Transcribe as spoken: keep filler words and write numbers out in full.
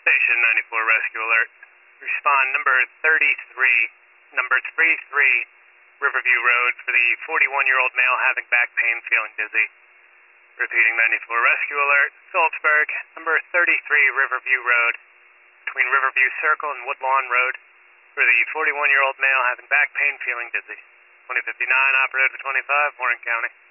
Station ninety-four rescue alert. Respond number thirty-three, number thirty-three, Riverview Road for the forty-one-year-old male having back pain, feeling dizzy. Repeating ninety-four rescue alert. Salzburg, number thirty-three, Riverview Road, between Riverview Circle and Woodlawn Road for the forty-one-year-old male having back pain, feeling dizzy. twenty fifty-nine, operator for twenty-five, Warren County.